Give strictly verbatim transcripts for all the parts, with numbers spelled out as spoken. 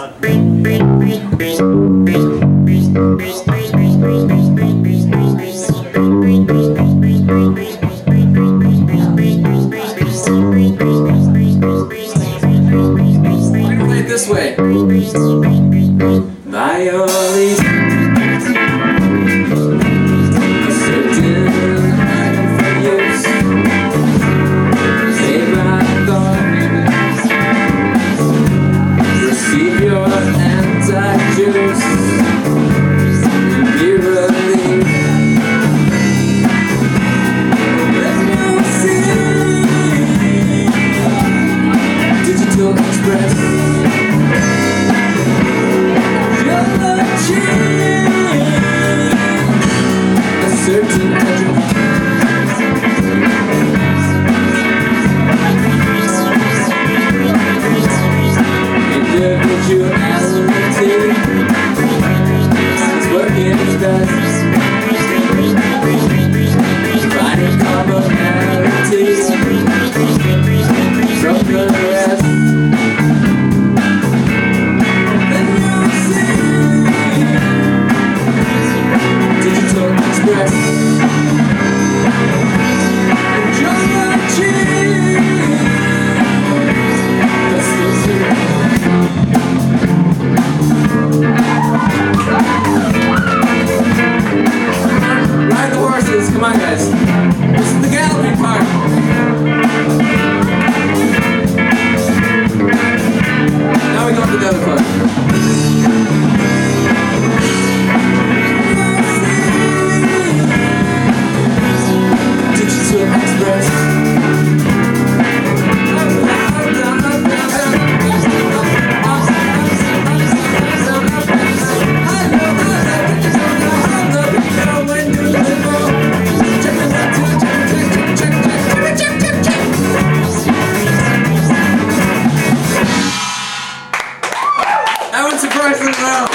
Play it this way. My only express your a certain address. Individuality is working its best. Finding commonality from the rest. Ride the horses, come on guys. This is the galloping part. Now we go to the other part. Digital Express. That one surprised me well.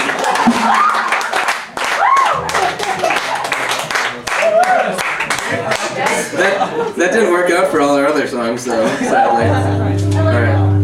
That, that didn't work out for all our other songs, though, sadly. Alright.